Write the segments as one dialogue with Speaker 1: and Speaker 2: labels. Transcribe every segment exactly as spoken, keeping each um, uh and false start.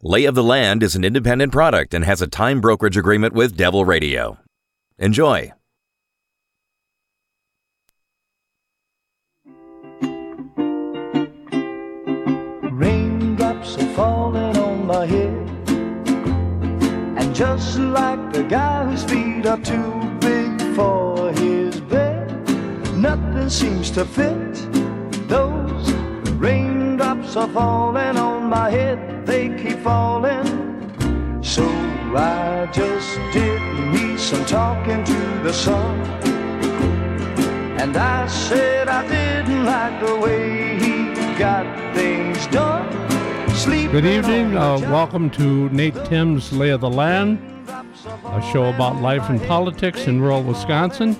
Speaker 1: Lay of the Land is an independent product and has a time brokerage agreement with Devil Radio. Enjoy.
Speaker 2: Raindrops are falling on my head, and just like the guy whose feet are too big for his bed, nothing seems to fit. Those raindrops are falling on my head, they keep falling. So I just did me some talking to the sun, and I said I didn't like the way he got things done. Sleeping.
Speaker 3: Good evening. Uh, welcome to Nate Tim's Lay of the Land, a show about life and politics in rural Wisconsin.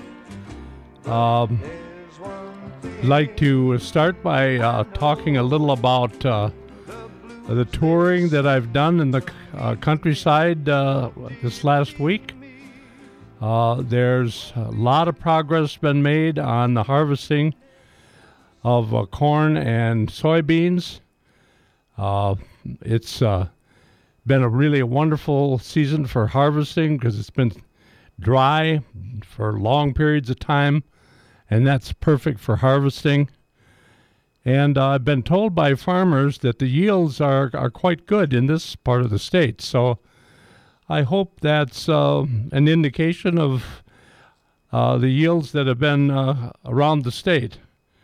Speaker 3: Um, I'd like to start by uh, talking a little about uh, the touring that I've done in the uh, countryside uh, this last week. Uh, there's a lot of progress been made on the harvesting of uh, corn and soybeans. Uh, it's uh, been a really a wonderful season for harvesting because it's been dry for long periods of time, and that's perfect for harvesting. And uh, I've been told by farmers that the yields are, are quite good in this part of the state. So I hope that's uh, an indication of uh, the yields that have been uh, around the state.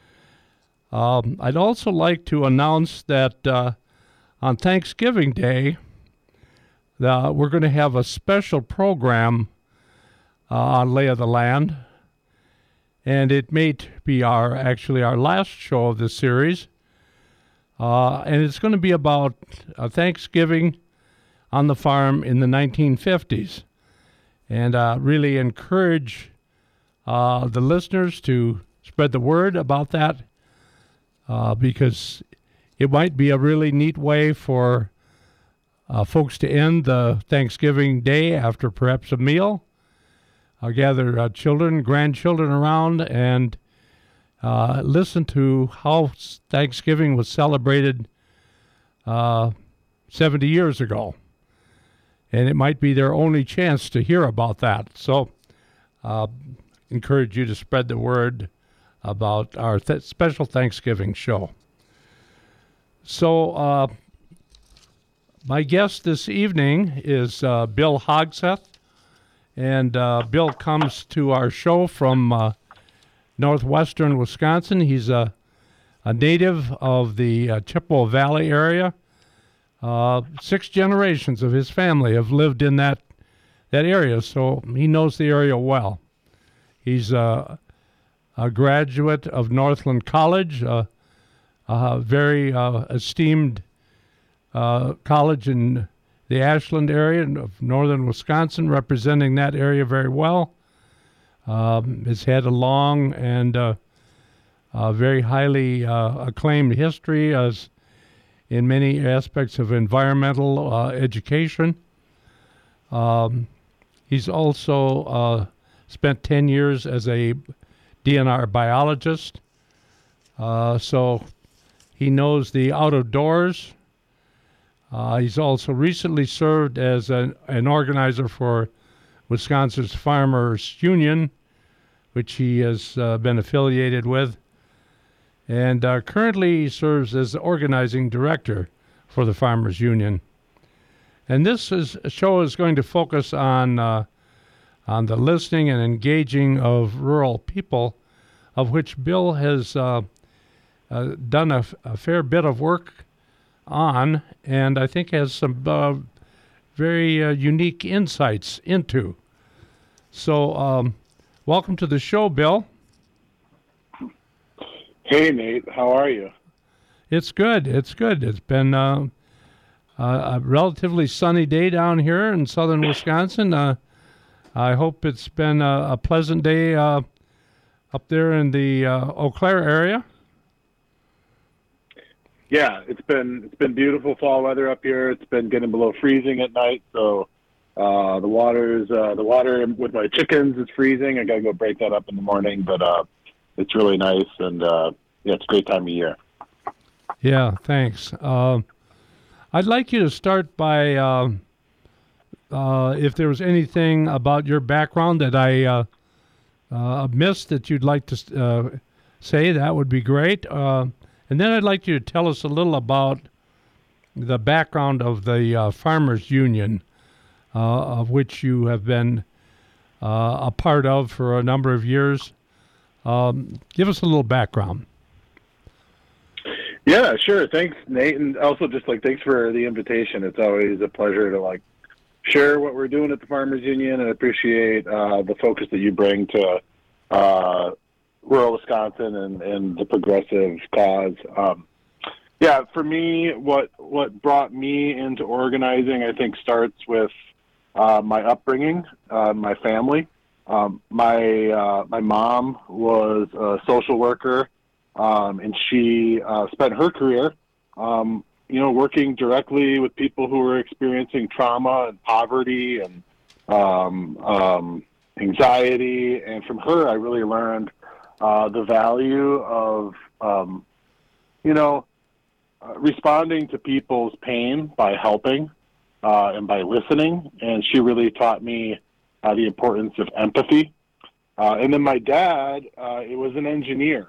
Speaker 3: Um, I'd also like to announce that uh, on Thanksgiving Day, uh, we're going to have a special program uh, on Lay of the Land. And it may be our actually our last show of this series. Uh, and it's going to be about uh, Thanksgiving on the farm in the nineteen fifties. And uh, really encourage uh, the listeners to spread the word about that uh, because it might be a really neat way for uh, folks to end the Thanksgiving day after perhaps a meal. I'll gather uh, children, grandchildren around and uh, listen to how Thanksgiving was celebrated uh, seventy years ago. And it might be their only chance to hear about that. So uh, encourage you to spread the word about our th- special Thanksgiving show. So uh, my guest this evening is uh, Bill Hogseth. And uh, Bill comes to our show from uh, northwestern Wisconsin. He's a, a native of the uh, Chippewa Valley area. Uh, six generations of his family have lived in that that area, so he knows the area well. He's uh, a graduate of Northland College, uh, a very uh, esteemed uh, college in the Ashland area of northern Wisconsin, representing that area very well. Um, has had a long and uh, uh, very highly uh, acclaimed history as in many aspects of environmental uh, education. Um, he's also uh, spent ten years as a D N R biologist, uh, so he knows the out of doors. Uh, he's also recently served as an, an organizer for Wisconsin's Farmers Union, which he has uh, been affiliated with. And uh, currently he serves as the organizing director for the Farmers Union. And this is, show is going to focus on, uh, on the listening and engaging of rural people, of which Bill has uh, uh, done a, a fair bit of work on, and I think has some uh, very uh, unique insights into. So, um, welcome to the show, Bill.
Speaker 4: Hey, Nate. How are you?
Speaker 3: It's good. It's good. It's been uh, a relatively sunny day down here in southern Wisconsin. Uh, I hope it's been a, a pleasant day uh, up there in the uh, Eau Claire area.
Speaker 4: Yeah, it's been it's been beautiful fall weather up here. It's been getting below freezing at night, so uh, the water's uh, the water with my chickens is freezing. I gotta go break that up in the morning, but uh, it's really nice, and uh, yeah, it's a great time of year.
Speaker 3: Yeah, thanks. Uh, I'd like you to start by, uh, uh, if there was anything about your background that I uh, uh, missed that you'd like to uh, say, that would be great. Uh, and then I'd like you to tell us a little about the background of the uh, Farmers Union, uh, of which you have been uh, a part of for a number of years. Um, give us a little background.
Speaker 4: Yeah, sure. Thanks, Nate. And also just like, thanks for the invitation. It's always a pleasure to like share what we're doing at the Farmers Union, and appreciate uh, the focus that you bring to uh, rural Wisconsin and, and the progressive cause. Um, yeah, for me, what, what brought me into organizing, I think, starts with uh, my upbringing, uh, my family. Um, my, uh, my mom was a social worker. Um, and she uh, spent her career, um, you know, working directly with people who were experiencing trauma and poverty and um, um, anxiety. And from her, I really learned uh, the value of, um, you know, uh, responding to people's pain by helping uh, and by listening. And she really taught me uh, the importance of empathy. Uh, and then my dad, uh, it was an engineer.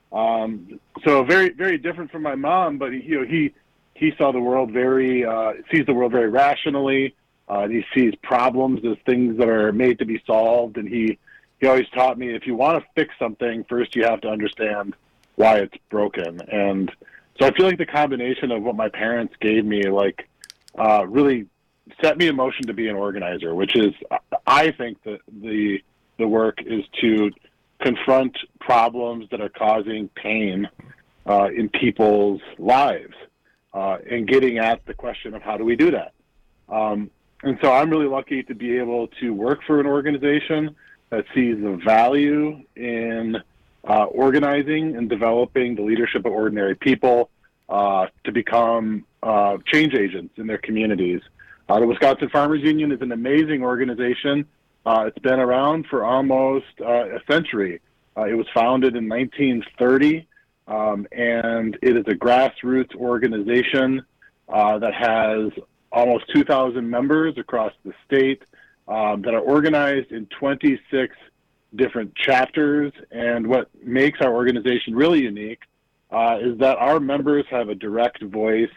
Speaker 4: Um, so very, very different from my mom, but he, you know, he, he saw the world very, uh, sees the world very rationally. Uh, he sees problems as things that are made to be solved. And he, he always taught me, if you want to fix something, first you have to understand why it's broken. And so I feel like the combination of what my parents gave me, like, uh, really set me in motion to be an organizer, which is, I think that the, the work is to confront problems that are causing pain uh, in people's lives, uh, and getting at the question of how do we do that. Um, and so I'm really lucky to be able to work for an organization that sees the value in uh, organizing and developing the leadership of ordinary people uh, to become uh, change agents in their communities. Uh, the Wisconsin Farmers Union is an amazing organization. Uh, it's been around for almost uh, a century. Uh, it was founded in nineteen thirty, um, and it is a grassroots organization uh, that has almost two thousand members across the state um, that are organized in twenty-six different chapters. And what makes our organization really unique uh, is that our members have a direct voice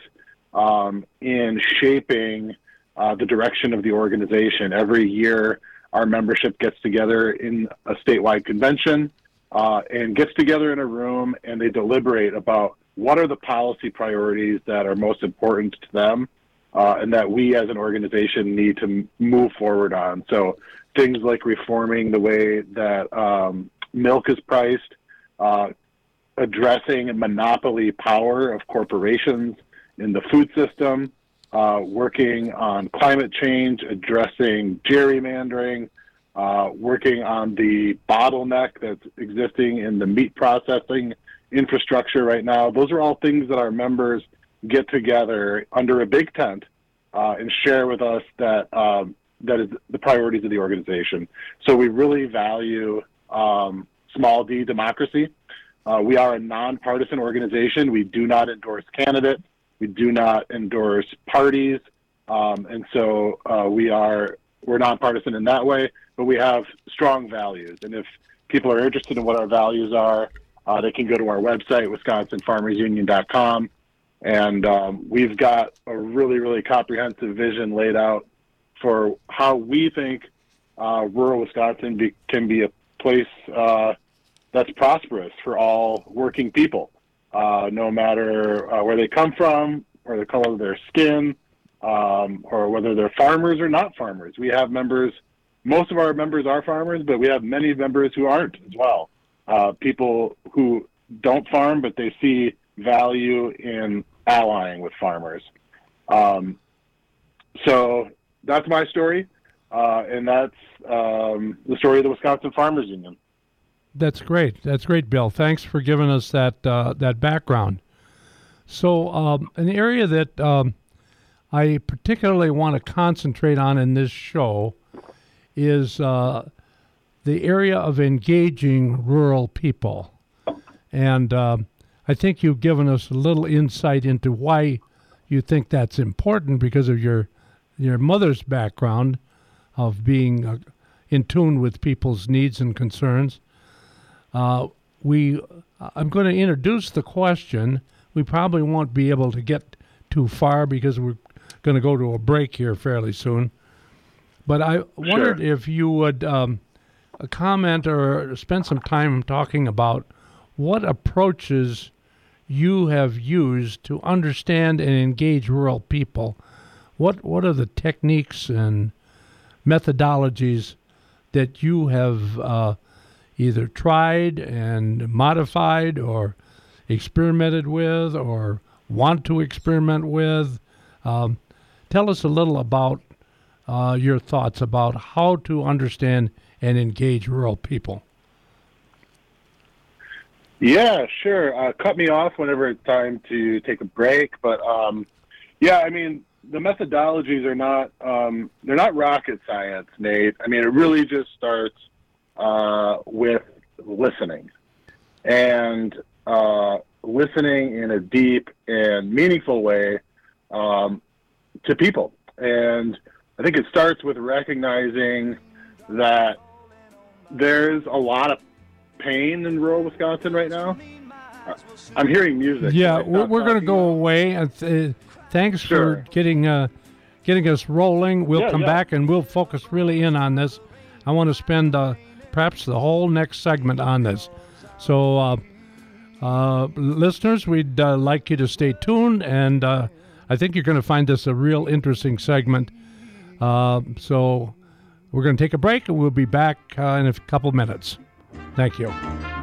Speaker 4: um, in shaping uh, the direction of the organization. Every year, our membership gets together in a statewide convention uh, and gets together in a room, and they deliberate about what are the policy priorities that are most important to them uh, and that we as an organization need to m- move forward on. So things like reforming the way that um, milk is priced, uh, addressing monopoly power of corporations in the food system, Uh, working on climate change, addressing gerrymandering, uh, working on the bottleneck that's existing in the meat processing infrastructure right now. Those are all things that our members get together under a big tent uh, and share with us that um, that is the priorities of the organization. So we really value um, small d democracy. Uh, we are a nonpartisan organization. We do not endorse candidates. We do not endorse parties, um, and so uh, we are we're nonpartisan in that way. But we have strong values, and if people are interested in what our values are, uh, they can go to our website, wisconsin farmers union dot com, and um, we've got a really, really comprehensive vision laid out for how we think uh, rural Wisconsin be, can be a place uh, that's prosperous for all working people. Uh, no matter uh, where they come from, or the color of their skin, um, or whether they're farmers or not farmers. We have members, most of our members are farmers, but we have many members who aren't as well. Uh, people who don't farm, but they see value in allying with farmers. Um, so that's my story, uh, and that's um, the story of the Wisconsin Farmers Union.
Speaker 3: That's great. That's great, Bill. Thanks for giving us that uh, that background. So um, an area that um, I particularly want to concentrate on in this show is uh, the area of engaging rural people. And uh, I think you've given us a little insight into why you think that's important because of your your mother's background of being uh, in tune with people's needs and concerns. Uh, we, I'm going to introduce the question. We probably won't be able to get too far because we're going to go to a break here fairly soon. But I wondered
Speaker 4: Sure.
Speaker 3: if you would um, comment or spend some time talking about what approaches you have used to understand and engage rural people. What what are the techniques and methodologies that you have uh, either tried and modified or experimented with or want to experiment with? Um, tell us a little about uh, your thoughts about how to understand and engage rural people.
Speaker 4: Yeah, sure. Uh, cut me off whenever it's time to take a break. But um, yeah, I mean, the methodologies are not um, they're not rocket science, Nate. I mean, it really just starts uh, with listening and uh, listening in a deep and meaningful way um, to people. And I think it starts with recognizing that there's a lot of pain in rural Wisconsin right now. I'm hearing music.
Speaker 3: Yeah,
Speaker 4: Can I
Speaker 3: we're,
Speaker 4: stop
Speaker 3: we're going to
Speaker 4: talking
Speaker 3: go
Speaker 4: now?
Speaker 3: away. And th- thanks
Speaker 4: Sure.
Speaker 3: for getting uh, getting us rolling. We'll
Speaker 4: Yeah,
Speaker 3: come
Speaker 4: yeah.
Speaker 3: back and we'll focus really in on this. I want to spend uh, perhaps the whole next segment on this. So, uh, uh, listeners, we'd uh, like you to stay tuned, and uh, I think you're going to find this a real interesting segment. Uh, so, we're going to take a break, and we'll be back uh, in a couple minutes. Thank you.